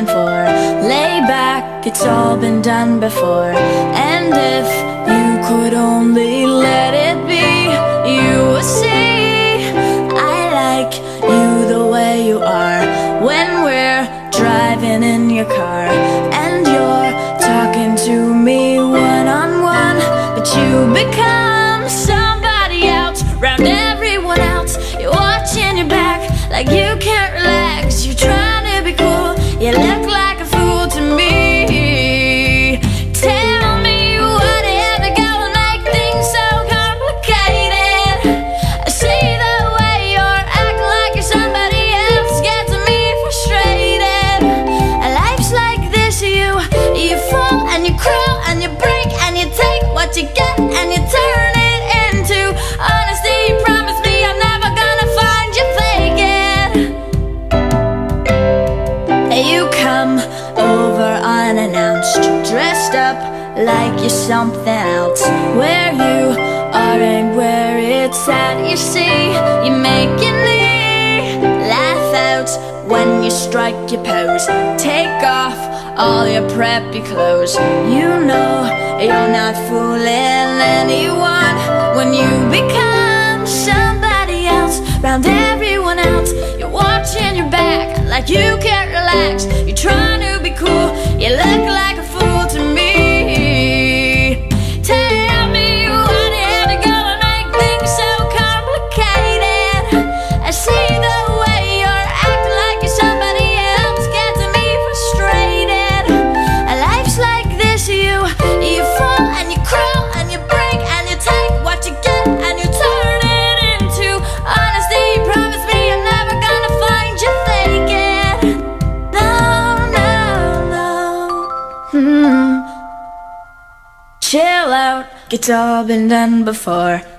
falling for. Lay back, it's all been done before. And if you could only let it be, you would see I like you the way you are. When we're driving in your car and you're talking to me one-on-one, but you become somebody else round everyone else. You're watching your back like you can't relax. You're trying to be cool, you look like a fool to me. Tell me what if you're gonna make things so complicated. I see the way you're acting like you're somebody else gets me frustrated. Life's like this, you fall and you crawl and you break and you take what you get and you turn it into honesty. Promise me I'm never gonna find you faking. You come over unannounced, dressed up like you're something else. Where you are and where it's at, you see, you make me laugh out when you strike your pose. Take off all your preppy clothes. You know you're not fooling anyone when you become somebody else round everyone else. You're watching your back like you can't relax. You're trying to be cool, you look like a fool to me. Tell me what if you're gonna make things so complicated. I see the way you're acting like you're somebody else gets me frustrated. Life's like this, you fall and you crawl and you break and you take what you get and you turn it into honesty. Promise me I'm never gonna find you faking. No, no, no. Chill out, it's all been done before.